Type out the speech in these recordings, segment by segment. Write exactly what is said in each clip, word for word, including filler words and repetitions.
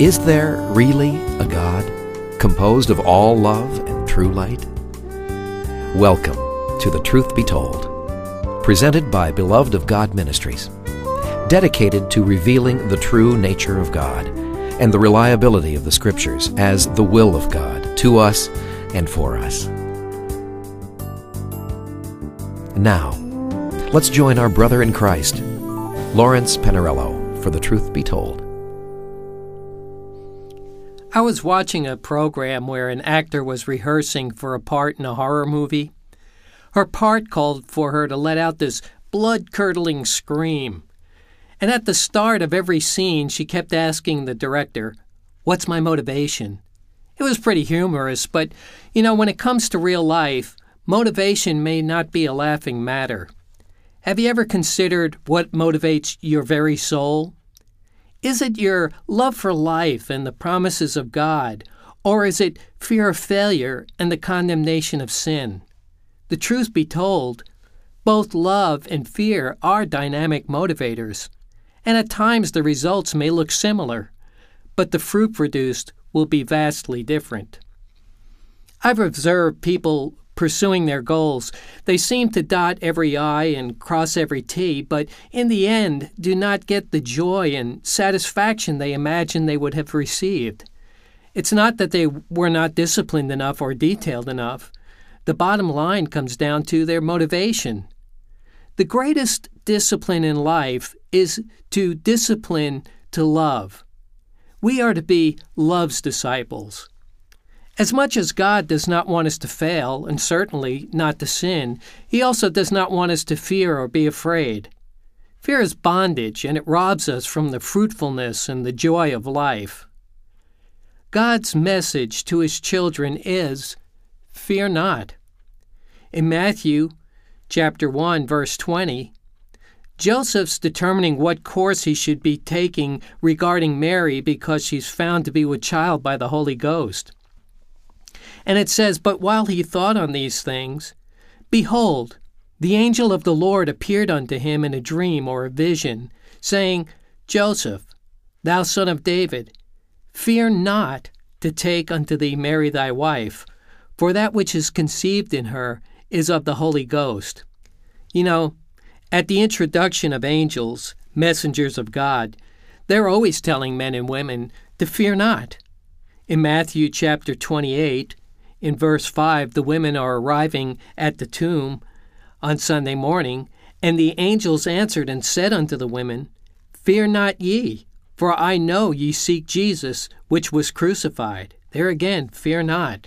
Is there really a God composed of all love and true light? Welcome to The Truth Be Told, presented by Beloved of God Ministries, dedicated to revealing the true nature of God and the reliability of the Scriptures as the will of God to us and for us. Now, let's join our brother in Christ, Lawrence Pennarello, for The Truth Be Told. I was watching a program where an actor was rehearsing for a part in a horror movie. Her part called for her to let out this blood-curdling scream. And at the start of every scene, she kept asking the director, "What's my motivation?" It was pretty humorous, but, you know, when it comes to real life, motivation may not be a laughing matter. Have you ever considered what motivates your very soul? Is it your love for life and the promises of God, or is it fear of failure and the condemnation of sin? The truth be told, both love and fear are dynamic motivators, and at times the results may look similar, but the fruit produced will be vastly different. I've observed people pursuing their goals. They seem to dot every I and cross every T, but in the end do not get the joy and satisfaction they imagined they would have received. It's not that they were not disciplined enough or detailed enough. The bottom line comes down to their motivation. The greatest discipline in life is to discipline to love. We are to be love's disciples. As much as God does not want us to fail, and certainly not to sin, He also does not want us to fear or be afraid. Fear is bondage, and it robs us from the fruitfulness and the joy of life. God's message to His children is, fear not. In Matthew chapter one, verse twenty, Joseph's determining what course he should be taking regarding Mary because she's found to be with child by the Holy Ghost. And it says, "But while he thought on these things, behold, the angel of the Lord appeared unto him in a dream or a vision, saying, Joseph, thou son of David, fear not to take unto thee Mary thy wife, for that which is conceived in her is of the Holy Ghost." You know, at the introduction of angels, messengers of God, they're always telling men and women to fear not. In Matthew chapter twenty-eight, in verse five, the women are arriving at the tomb on Sunday morning, and the angels answered and said unto the women, "Fear not ye, for I know ye seek Jesus, which was crucified." There again, fear not.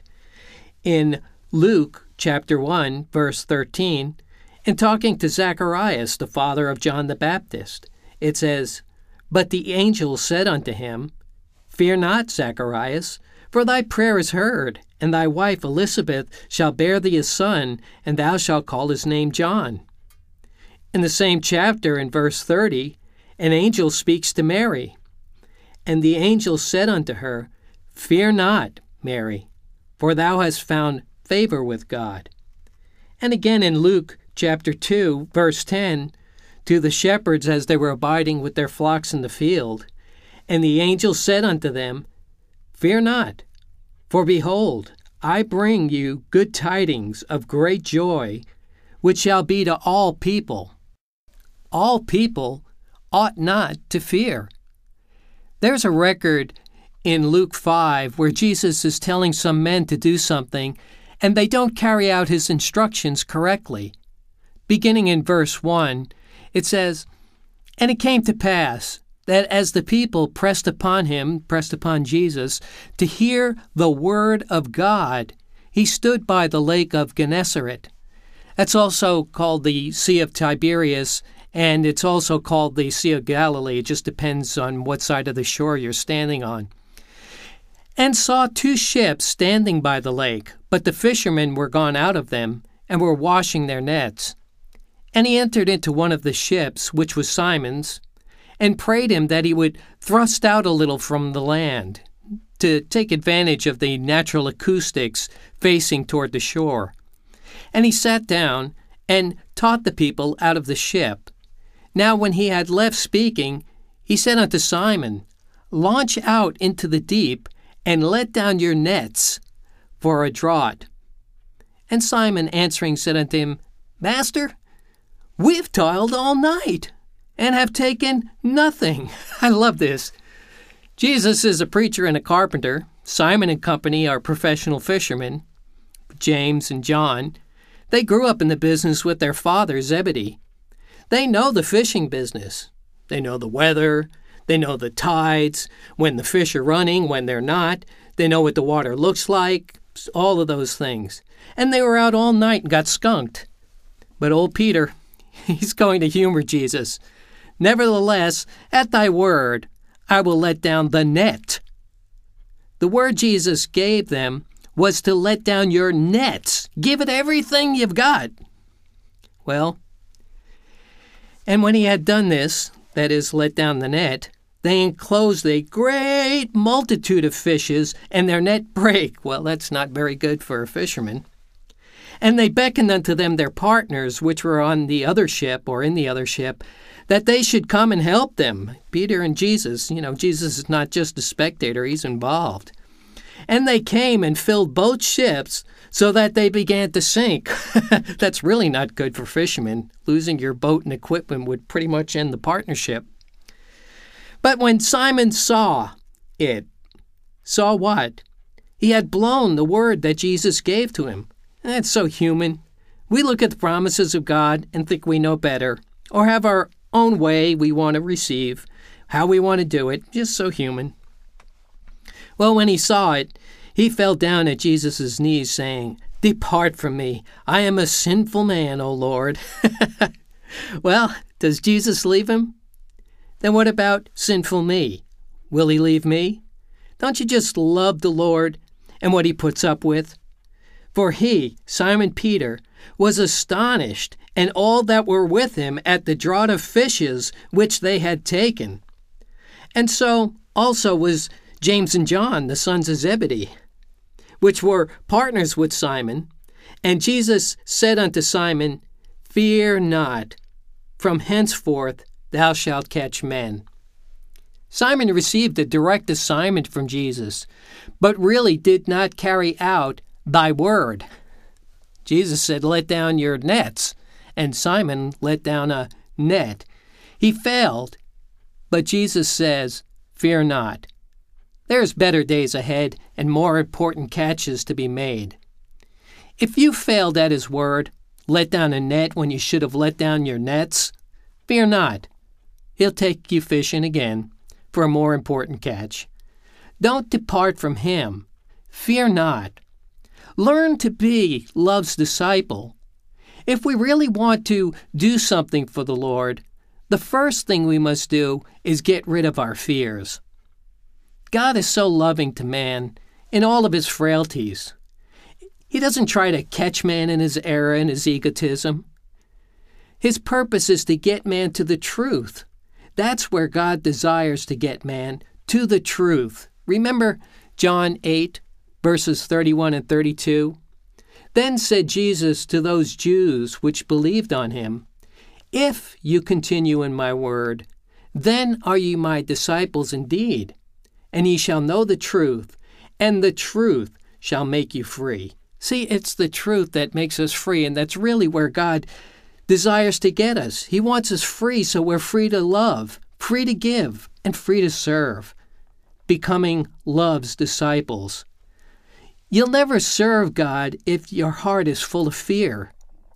In Luke chapter one, verse thirteen, in talking to Zacharias, the father of John the Baptist, it says, "But the angel said unto him, Fear not, Zacharias, for thy prayer is heard, and thy wife Elizabeth shall bear thee a son, and thou shalt call his name John." In the same chapter, in verse thirty, an angel speaks to Mary. "And the angel said unto her, Fear not, Mary, for thou hast found favor with God." And again in Luke chapter two, verse ten, to the shepherds as they were abiding with their flocks in the field, "And the angel said unto them, Fear not, for behold, I bring you good tidings of great joy, which shall be to all people." All people ought not to fear. There's a record in Luke five where Jesus is telling some men to do something, and they don't carry out his instructions correctly. Beginning in verse one, it says, "And it came to pass, that as the people pressed upon him, pressed upon Jesus, to hear the word of God, he stood by the lake of Gennesaret." That's also called the Sea of Tiberias, and it's also called the Sea of Galilee. It just depends on what side of the shore you're standing on. "And saw two ships standing by the lake, but the fishermen were gone out of them, and were washing their nets. And he entered into one of the ships, which was Simon's, and prayed him that he would thrust out a little from the land, to take advantage of the natural acoustics facing toward the shore. And he sat down and taught the people out of the ship. Now when he had left speaking, he said unto Simon, launch out into the deep and let down your nets for a draught. And Simon answering said unto him, Master, we've toiled all night and have taken nothing. I love this. Jesus is a preacher and a carpenter. Simon and company are professional fishermen. James and John, they grew up in the business with their father, Zebedee. They know the fishing business. They know the weather. They know the tides, when the fish are running, when they're not. They know what the water looks like, all of those things. And they were out all night and got skunked. But old Peter, he's going to humor Jesus. Nevertheless, at thy word, I will let down the net. The word Jesus gave them was to let down your nets. Give it everything you've got. Well, and when he had done this, that is, let down the net, they enclosed a great multitude of fishes, and their net brake. Well, that's not very good for a fisherman. And they beckoned unto them their partners, which were on the other ship, or in the other ship, that they should come and help them. Peter and Jesus, you know, Jesus is not just a spectator, he's involved. And they came and filled both ships so that they began to sink. That's really not good for fishermen. Losing your boat and equipment would pretty much end the partnership. But when Simon saw it, saw what? He had blown the word that Jesus gave to him. That's so human. We look at the promises of God and think we know better, or have our own way we want to receive, how we want to do it, just so human. Well, when he saw it, he fell down at Jesus' knees, saying, Depart from me. I am a sinful man, O Lord. Well, does Jesus leave him? Then what about sinful me? Will he leave me? Don't you just love the Lord and what he puts up with? For he, Simon Peter, was astonished, and all that were with him at the draught of fishes which they had taken. And so also was James and John, the sons of Zebedee, which were partners with Simon. And Jesus said unto Simon, Fear not, from henceforth thou shalt catch men. Simon received a direct assignment from Jesus, but really did not carry out thy word. Jesus said, Let down your nets, and Simon let down a net. He failed, but Jesus says, Fear not. There's better days ahead and more important catches to be made. If you failed at his word, let down a net when you should have let down your nets, fear not. He'll take you fishing again for a more important catch. Don't depart from him. Fear not. Learn to be love's disciple. If we really want to do something for the Lord, the first thing we must do is get rid of our fears. God is so loving to man in all of his frailties. He doesn't try to catch man in his error and his egotism. His purpose is to get man to the truth. That's where God desires to get man, to the truth. Remember John eight, verses thirty-one and thirty-two? Then said Jesus to those Jews which believed on him, If you continue in my word, then are ye my disciples indeed, and ye shall know the truth, and the truth shall make you free. See, it's the truth that makes us free, and that's really where God desires to get us. He wants us free so we're free to love, free to give, and free to serve, becoming love's disciples. You'll never serve God if your heart is full of fear.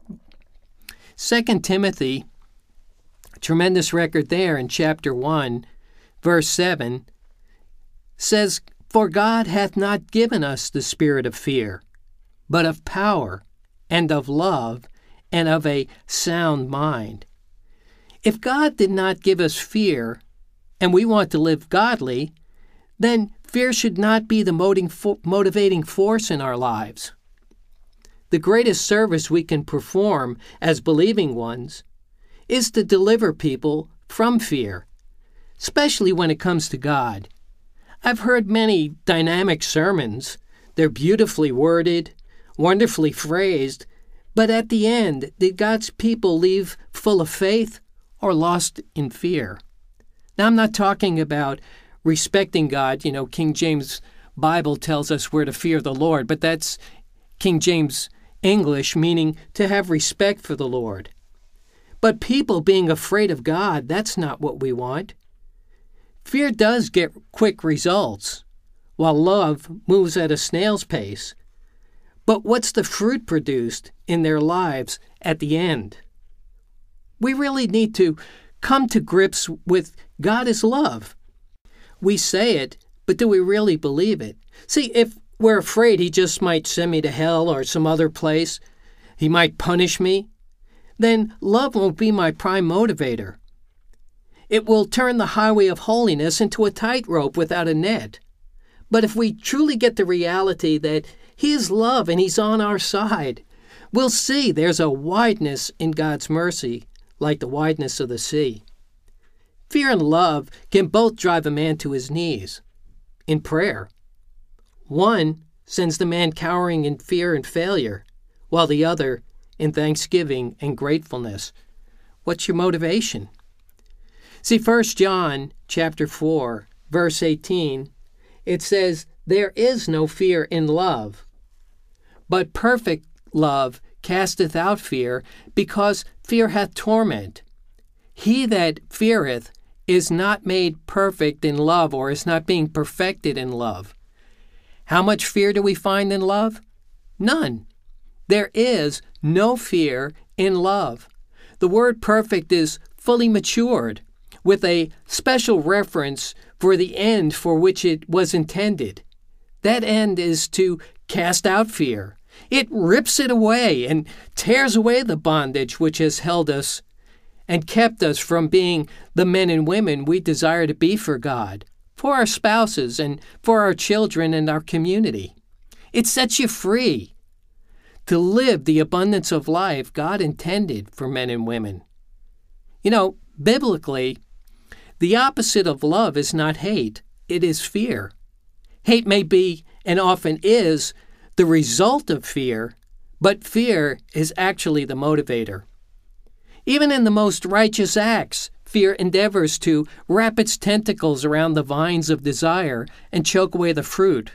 Second Timothy, tremendous record there in chapter one, verse seven, says, For God hath not given us the spirit of fear, but of power, and of love, and of a sound mind. If God did not give us fear, and we want to live godly, then fear should not be the motivating force in our lives. The greatest service we can perform as believing ones is to deliver people from fear, especially when it comes to God. I've heard many dynamic sermons. They're beautifully worded, wonderfully phrased, but at the end, did God's people leave full of faith or lost in fear? Now, I'm not talking about respecting God. You know, King James Bible tells us we're to fear the Lord, but that's King James English, meaning to have respect for the Lord. But people being afraid of God, that's not what we want. Fear does get quick results, while love moves at a snail's pace. But what's the fruit produced in their lives at the end? We really need to come to grips with God is love. We say it, but do we really believe it? See, if we're afraid he just might send me to hell or some other place, he might punish me, then love won't be my prime motivator. It will turn the highway of holiness into a tightrope without a net. But if we truly get the reality that he is love and he's on our side, we'll see there's a wideness in God's mercy, like the wideness of the sea. Fear and love can both drive a man to his knees in prayer. One sends the man cowering in fear and failure, while the other in thanksgiving and gratefulness. What's your motivation? See, First John chapter four, verse eighteen, it says, "There is no fear in love, but perfect love casteth out fear, because fear hath torment. He that feareth is not made perfect in love," or is not being perfected in love. How much fear do we find in love? None. There is no fear in love. The word perfect is fully matured, with a special reference for the end for which it was intended. That end is to cast out fear. It rips it away and tears away the bondage which has held us and kept us from being the men and women we desire to be for God, for our spouses, and for our children and our community. It sets you free to live the abundance of life God intended for men and women. You know, biblically, the opposite of love is not hate, it is fear. Hate may be, and often is, the result of fear, but fear is actually the motivator. Even in the most righteous acts, fear endeavors to wrap its tentacles around the vines of desire and choke away the fruit.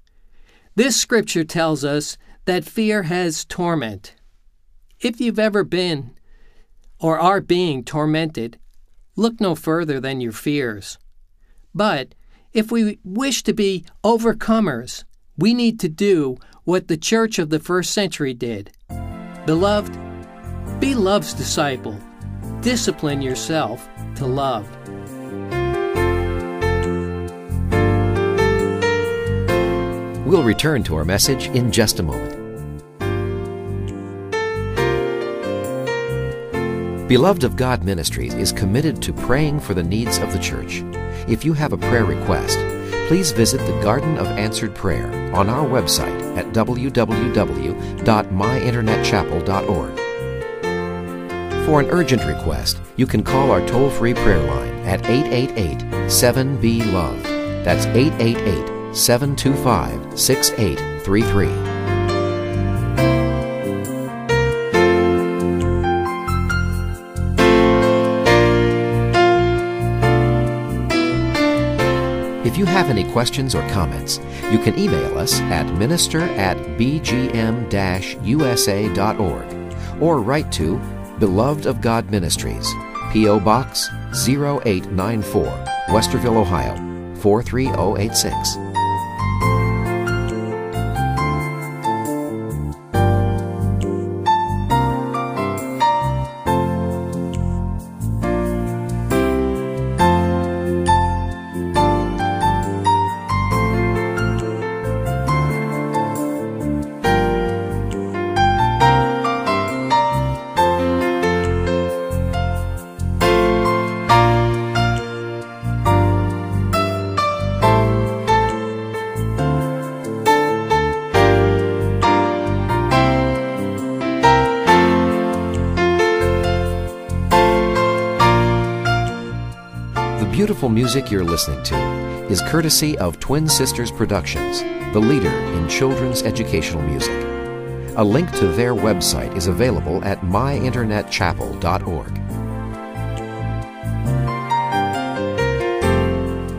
This scripture tells us that fear has torment. If you've ever been or are being tormented, look no further than your fears. But if we wish to be overcomers, we need to do what the church of the first century did. Beloved, be love's disciple. Discipline yourself to love. We'll return to our message in just a moment. Beloved of God Ministries is committed to praying for the needs of the church. If you have a prayer request, please visit the Garden of Answered Prayer on our website at w w w dot my internet chapel dot org. For an urgent request, you can call our toll-free prayer line at eight eight eight, seven B, LOVE. That's eight eight eight, seven two five, six eight three three. If you have any questions or comments, you can email us at minister at b g m dash u s a dot org or write to Beloved of God Ministries, P O. Box zero eight nine four, Westerville, Ohio, four three zero eight six. Beautiful music you're listening to is courtesy of Twin Sisters Productions, the leader in children's educational music. A link to their website is available at my internet chapel dot org.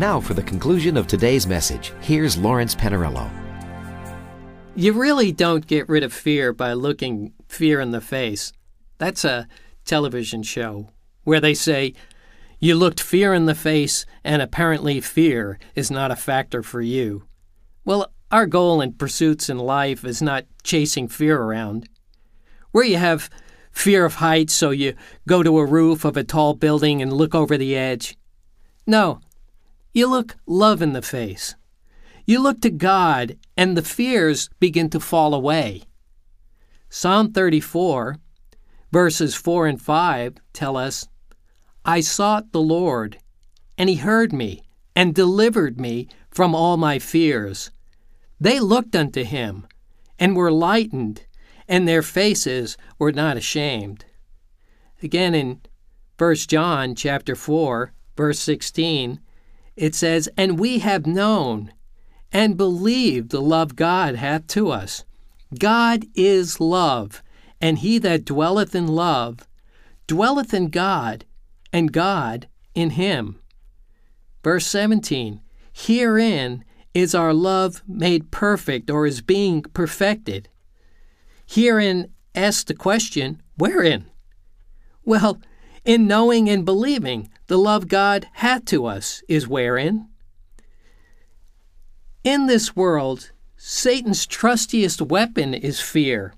Now for the conclusion of today's message, here's Lawrence Pennarello. You really don't get rid of fear by looking fear in the face. That's a television show where they say, you looked fear in the face and apparently fear is not a factor for you. Well, our goal in pursuits in life is not chasing fear around. Where you have fear of heights, so you go to a roof of a tall building and look over the edge. No, you look love in the face. You look to God, and the fears begin to fall away. Psalm thirty-four, verses four and five tell us, I sought the Lord, and he heard me, and delivered me from all my fears. They looked unto him, and were lightened, and their faces were not ashamed. Again in First John chapter four, verse sixteen, it says, And we have known and believed the love God hath to us. God is love, and he that dwelleth in love dwelleth in God, and God in him. Verse seventeen, Herein is our love made perfect, or is being perfected. Herein asks the question, wherein? Well, in knowing and believing the love God hath to us is wherein? In this world, Satan's trustiest weapon is fear.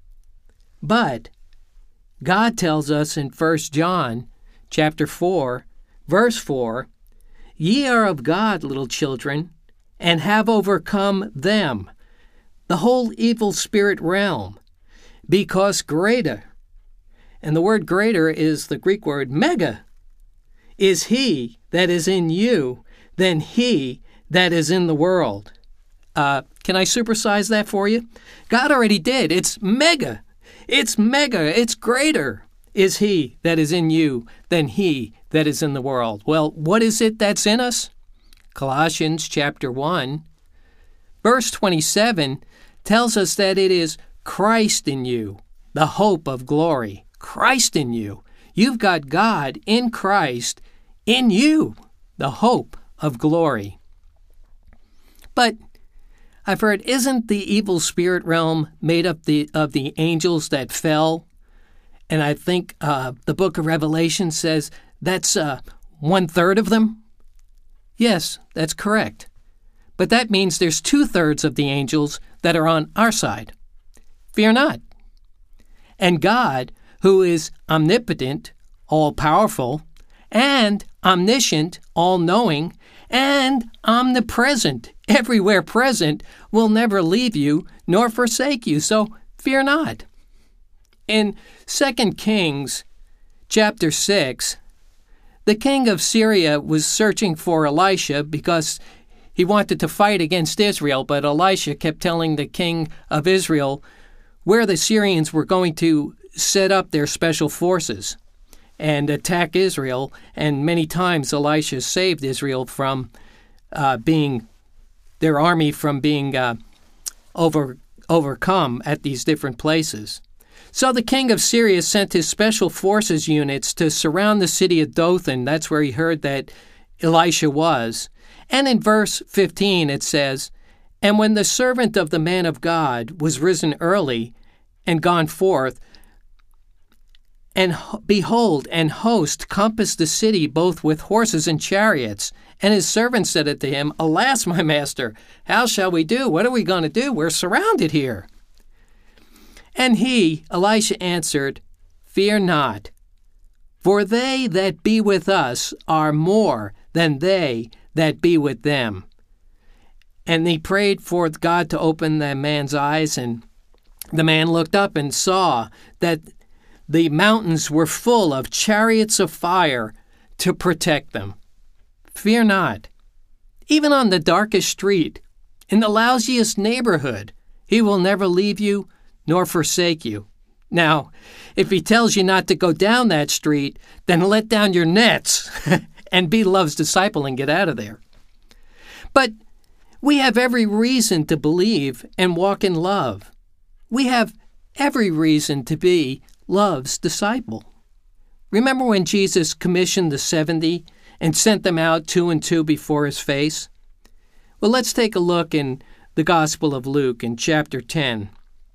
But God tells us in First John chapter four, verse four, Ye are of God, little children, and have overcome them, the whole evil spirit realm, because greater, and the word greater is the Greek word mega, is he that is in you than he that is in the world. Uh, can I supersize that for you? God already did. It's mega. It's mega. It's greater is he that is in you than he that is in the world. Well, what is it that's in us? Colossians chapter one, verse twenty-seven tells us that it is Christ in you, the hope of glory. Christ in you. You've got God in Christ in you, the hope of glory. But I've heard, isn't the evil spirit realm made up the, of the angels that fell? And I think uh, the book of Revelation says that's uh, one-third of them. Yes, that's correct. But that means there's two-thirds of the angels that are on our side. Fear not. And God, who is omnipotent, all-powerful, and omniscient, all-knowing, and omnipresent, everywhere present, will never leave you nor forsake you. So fear not. In Second Kings chapter six, the king of Syria was searching for Elisha because he wanted to fight against Israel, but Elisha kept telling the king of Israel where the Syrians were going to set up their special forces and attack Israel, and many times Elisha saved Israel from uh, being, their army from being uh, over overcome at these different places. So the king of Syria sent his special forces units to surround the city of Dothan. That's where he heard that Elisha was. And in verse fifteen it says, And when the servant of the man of God was risen early and gone forth, and behold, an host compassed the city both with horses and chariots. And his servant said unto him, Alas, my master, how shall we do? What are we going to do? We're surrounded here. And he, Elisha, answered, Fear not, for they that be with us are more than they that be with them. And he prayed for God to open the man's eyes, and the man looked up and saw that the mountains were full of chariots of fire to protect them. Fear not. Even on the darkest street, in the lousiest neighborhood, he will never leave you nor forsake you. Now, if he tells you not to go down that street, then let down your nets and be love's disciple and get out of there. But we have every reason to believe and walk in love. We have every reason to be love's disciple. Remember when Jesus commissioned the seventy and sent them out two and two before his face? Well, let's take a look in the Gospel of Luke in chapter ten.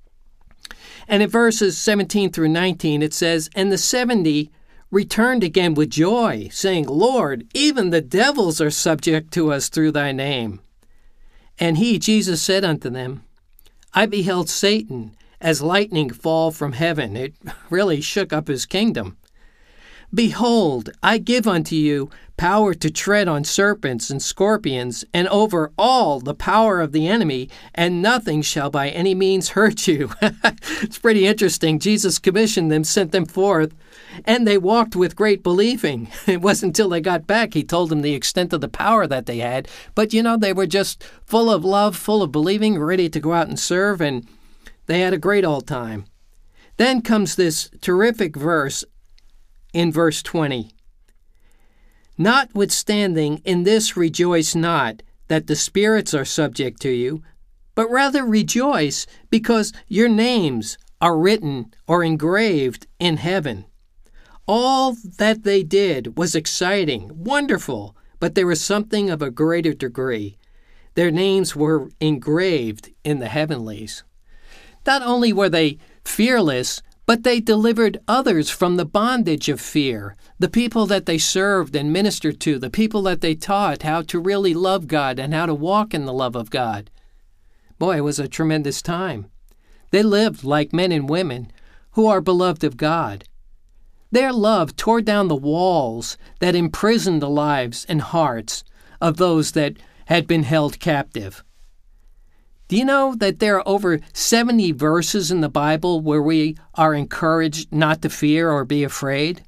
And in verses seventeen through nineteen, it says, "And the seventy returned again with joy, saying, Lord, even the devils are subject to us through thy name. And he, Jesus, said unto them, I beheld Satan as lightning fall from heaven." It really shook up his kingdom. "Behold, I give unto you power to tread on serpents and scorpions, and over all the power of the enemy, and nothing shall by any means hurt you." It's pretty interesting. Jesus commissioned them, sent them forth, and they walked with great believing. It wasn't until they got back he told them the extent of the power that they had. But, you know, they were just full of love, full of believing, ready to go out and serve, and they had a great old time. Then comes this terrific verse in verse twenty. "Notwithstanding, in this rejoice not, that the spirits are subject to you, but rather rejoice, because your names are written or engraved in heaven." All that they did was exciting, wonderful, but there was something of a greater degree. Their names were engraved in the heavenlies. Not only were they fearless, but they delivered others from the bondage of fear, the people that they served and ministered to, the people that they taught how to really love God and how to walk in the love of God. Boy, it was a tremendous time. They lived like men and women who are beloved of God. Their love tore down the walls that imprisoned the lives and hearts of those that had been held captive. Do you know that there are over seventy verses in the Bible where we are encouraged not to fear or be afraid?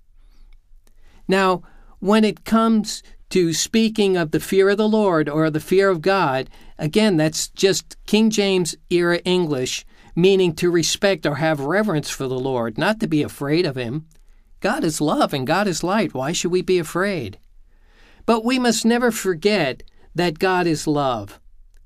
Now, when it comes to speaking of the fear of the Lord or the fear of God, again, that's just King James era English, meaning to respect or have reverence for the Lord, not to be afraid of him. God is love and God is light. Why should we be afraid? But we must never forget that God is love.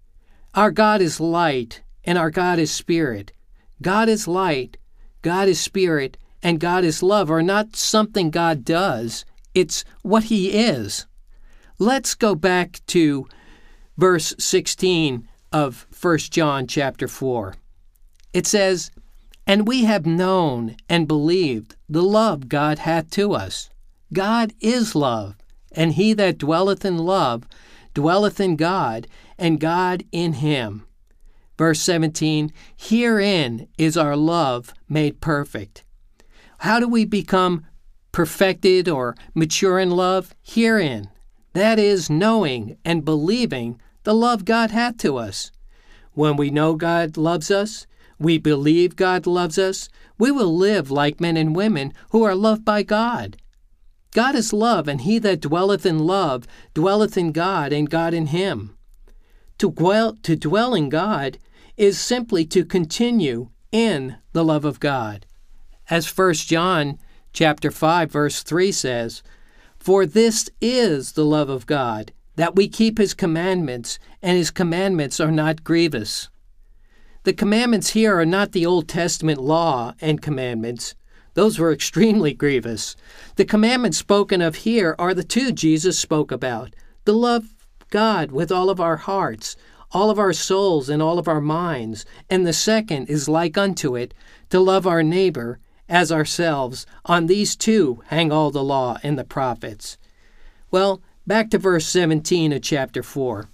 Our God is light, and our God is spirit. God is light, God is spirit, and God is love are not something God does. It's what he is. Let's go back to verse sixteen of First John chapter four. It says, "And we have known and believed the love God hath to us. God is love, and he that dwelleth in love dwelleth in God, and God in him." Verse seventeen, "Herein is our love made perfect." How do we become perfected or mature in love? Herein. That is, knowing and believing the love God hath to us. When we know God loves us, we believe God loves us, we will live like men and women who are loved by God. God is love, and he that dwelleth in love dwelleth in God, and God in him. To dwell, to dwell in God is simply to continue in the love of God. As First John chapter five, verse three says, "For this is the love of God, that we keep his commandments, and his commandments are not grievous." The commandments here are not the Old Testament law and commandments. Those were extremely grievous. The commandments spoken of here are the two Jesus spoke about: to love God with all of our hearts, all of our souls, and all of our minds. And the second is like unto it, to love our neighbor as ourselves. On these two hang all the law and the prophets. Well, back to verse seventeen of chapter four.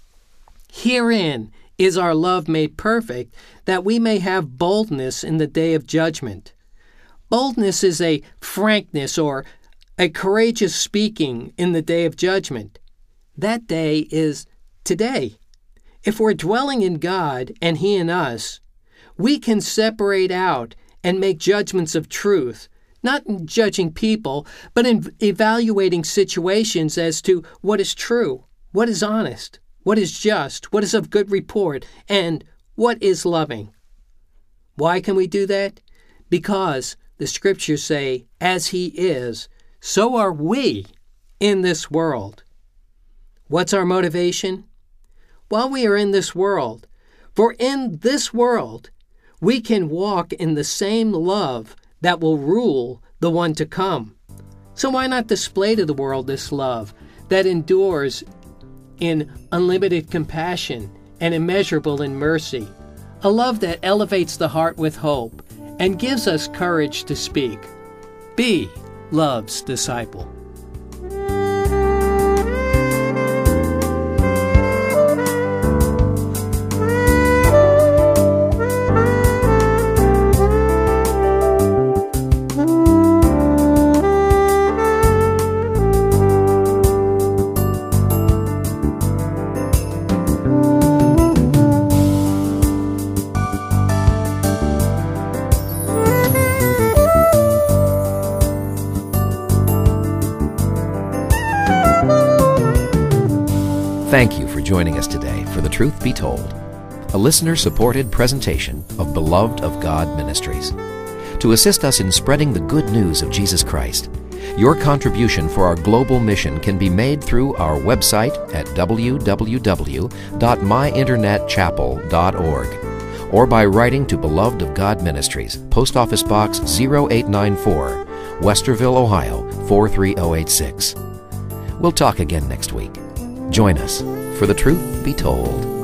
"Herein is our love made perfect, that we may have boldness in the day of judgment." Boldness is a frankness or a courageous speaking in the day of judgment. That day is today. If we're dwelling in God and he in us, we can separate out and make judgments of truth, not in judging people, but in evaluating situations as to what is true, what is honest, what is just, what is of good report, and what is loving. Why can we do that? Because the scriptures say, as he is, so are we in this world. What's our motivation? While we are in this world, for in this world, we can walk in the same love that will rule the one to come. So why not display to the world this love that endures in unlimited compassion and immeasurable in mercy, a love that elevates the heart with hope and gives us courage to speak. Be love's disciple. Thank you for joining us today for The Truth Be Told, a listener-supported presentation of Beloved of God Ministries. To assist us in spreading the good news of Jesus Christ, your contribution for our global mission can be made through our website at w w w dot my internet chapel dot org or by writing to Beloved of God Ministries, Post Office Box zero eight nine four, Westerville, Ohio four three zero eight six. We'll talk again next week. Join us for The Truth Be Told.